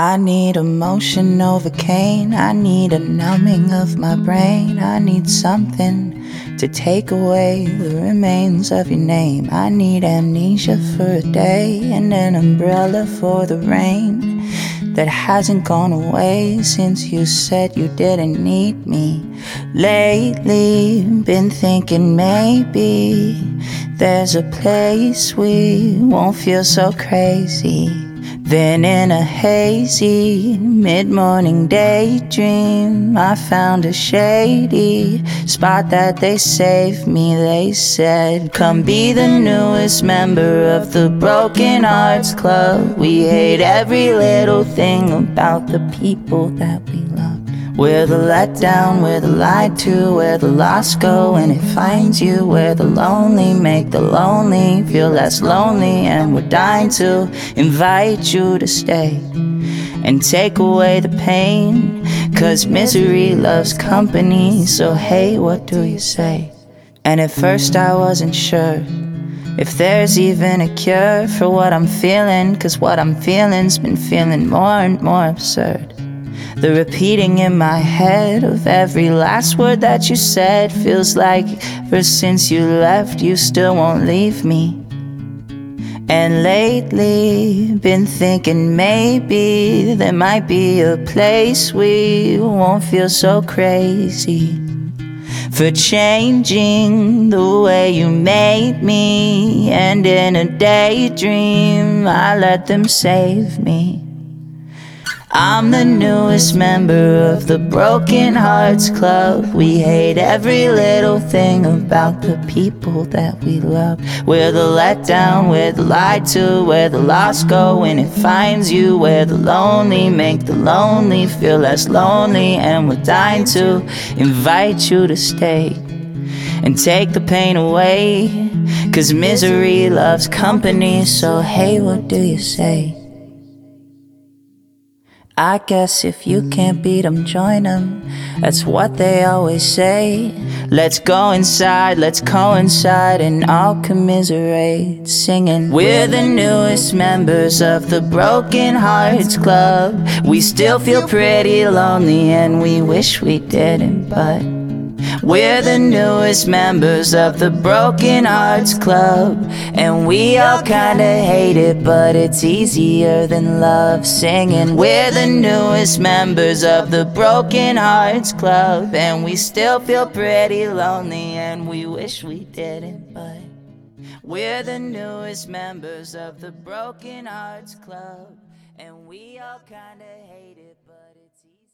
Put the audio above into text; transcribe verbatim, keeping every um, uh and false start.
I need emotion over cane. I need a numbing of my brain. I need something to take away the remains of your name. I need amnesia for a day and an umbrella for the rain that hasn't gone away since you said you didn't need me. Lately, been thinking maybe there's a place we won't feel so crazy. Then in a hazy mid-morning daydream, I found a shady spot that they saved me. They said, come be the newest member of the Broken Hearts Club. We hate every little thing about the people that we love. We're the letdown, we're the lied to, we're the lost go when it finds you. We're the lonely, make the lonely feel less lonely. And we're dying to invite you to stay and take away the pain, 'cause misery loves company. So hey, what do you say? And at first I wasn't sure if there's even a cure for what I'm feeling, 'cause what I'm feeling's been feeling more and more absurd. The repeating in my head of every last word that you said feels like ever since you left you still won't leave me. And lately, been thinking maybe there might be a place we won't feel so crazy for changing the way you made me. And in a daydream, I let them save me. I'm the newest member of the Broken Hearts Club. We hate every little thing about the people that we love. We're the letdown, we're the lied to, we're the lost go when it finds you. We're the lonely, make the lonely feel less lonely. And we're dying to invite you to stay and take the pain away, 'cause misery loves company. So hey, what do you say? I guess if you can't beat 'em, join 'em. That's what they always say. Let's go inside, let's coincide and all commiserate, singing, we're the newest members of the Broken Hearts Club. We still feel pretty lonely and we wish we didn't, but we're the newest members of the Broken Hearts Club. And we all kinda hate it, but it's easier than love, singing, we're the newest members of the Broken Hearts Club. And we still feel pretty lonely and we wish we didn't, but we're the newest members of the Broken Hearts Club. And we all kinda hate it, but it's easy.